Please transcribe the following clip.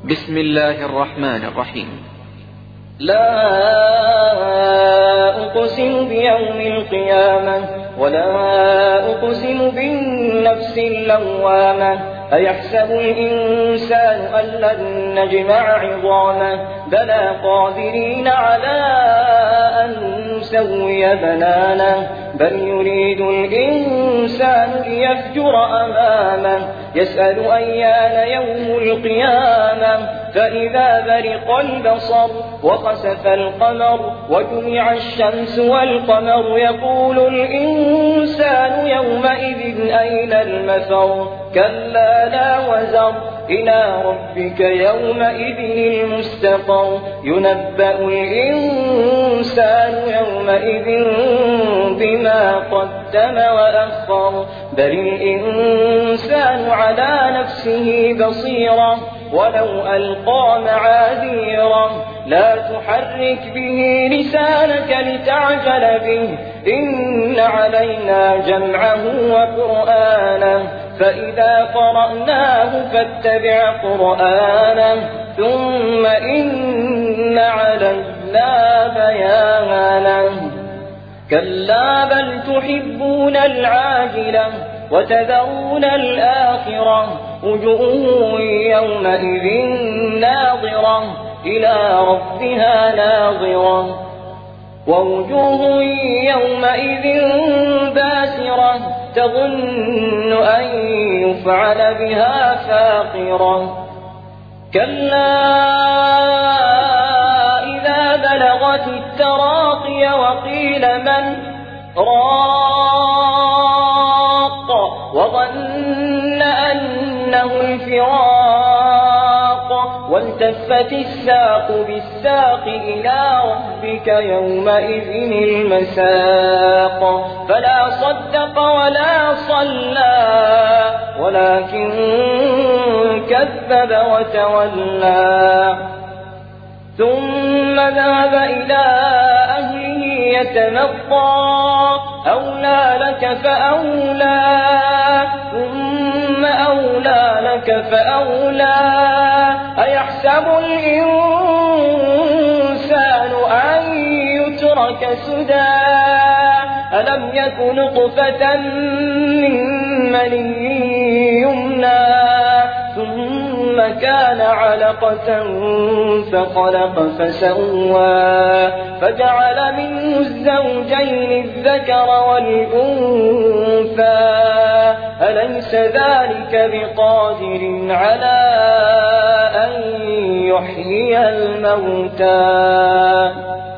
بسم الله الرحمن الرحيم. لا أقسم بيوم القيامة ولا أقسم بالنفس اللوامة أيحسب الإنسان أن لن نجمع عظامه بلى قادرين على أن نسوي بنانه بل يريد الإنسان ليفجر أمامه يسأل أيان يوم القيامة فإذا برق البصر وخسف القمر وجمع الشمس والقمر يقول الإنسان يومئذ أين المفر كلا لا وزر إلى ربك يومئذ المستقر ينبأ الإنسان يومئذ بما قدم وأخر بل الإنسان على نفسه بصيرة ولو ألقى معاذيره لا تحرك به لسانك لتعجل به إن علينا جمعه وقرآنه فإذا قرأناه فاتبع قرآنه ثم إن علينا بيانه كلا بل تحبون العاجلة وتذرون الآخرة وجوه يومئذ ناظرة إلى ربها ناظرة ووجوه يومئذ باسرة تظن أن يفعل بها فاقرة كلا إذا بلغت التراقي وقيل من راق وظن أنه الفراق والتفت الساق بالساق إلى ربك يومئذ المساق فلا صدق ولا صلى ولكن كذب وتولى ثم ذهب إلى أهله يتمطى أولى لك فأولى ثم أولى لك فأولى أيحسب الإنسان أن يترك سدى ألم يك نطفة من مني يمنى ثم كان علقة فخلق فسوى فجعل منه الزوجين الذكر والأنثى أليس ذلك بقادر على أن يحيي الموتى